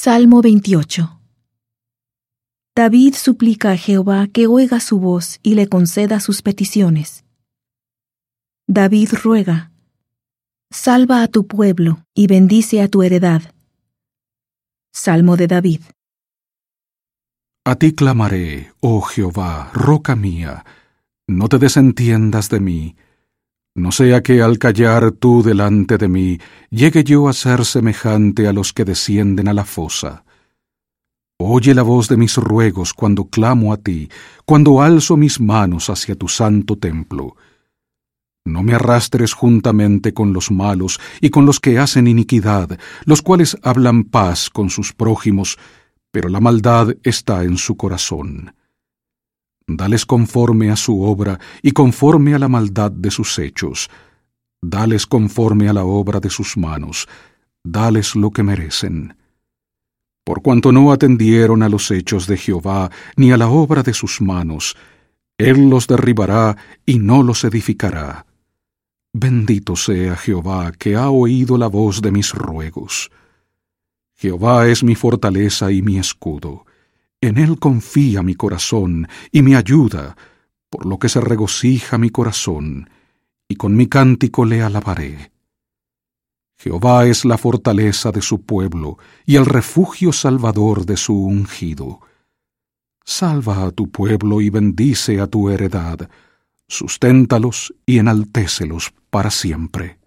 Salmo 28. David suplica a Jehová que oiga su voz y le conceda sus peticiones. David ruega: salva a tu pueblo y bendice a tu heredad. Salmo de David. A ti clamaré, oh Jehová, roca mía, no te desentiendas de mí. No sea que al callar tú delante de mí, llegue yo a ser semejante a los que descienden a la fosa. Oye la voz de mis ruegos cuando clamo a ti, cuando alzo mis manos hacia tu santo templo. No me arrastres juntamente con los malos y con los que hacen iniquidad, los cuales hablan paz con sus prójimos, pero la maldad está en su corazón. Dales conforme a su obra y conforme a la maldad de sus hechos. Dales conforme a la obra de sus manos. Dales lo que merecen. Por cuanto no atendieron a los hechos de Jehová, ni a la obra de sus manos, Él los derribará y no los edificará. Bendito sea Jehová, que ha oído la voz de mis ruegos. Jehová es mi fortaleza y mi escudo. En Él confía mi corazón y me ayuda, por lo que se regocija mi corazón, y con mi cántico le alabaré. Jehová es la fortaleza de su pueblo y el refugio salvador de su ungido. Salva a tu pueblo y bendice a tu heredad. Susténtalos y enaltécelos para siempre.